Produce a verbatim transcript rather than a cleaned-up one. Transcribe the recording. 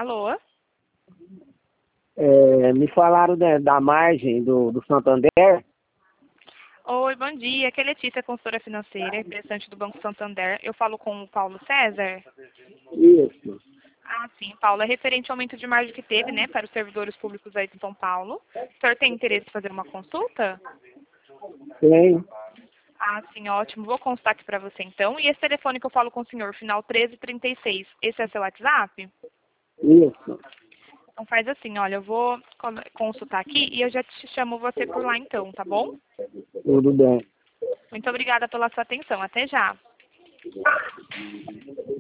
Alô? É, me falaram da, da margem do, do Santander. Oi, bom dia. Aqui é Letícia, consultora financeira, representante do Banco Santander. Eu falo com o Paulo César? Isso. Ah, sim, Paulo. É referente ao aumento de margem que teve, né, para os servidores públicos aí de São Paulo. O senhor tem interesse em fazer uma consulta? Tem. Ah, sim, ótimo. Vou constar aqui para você, então. E esse telefone que eu falo com o senhor, final treze trinta e seis, esse é seu WhatsApp? Isso. Então faz assim, olha, eu vou consultar aqui e eu já te chamo você por lá então, tá bom? Tudo bem. Muito obrigada pela sua atenção. Até já.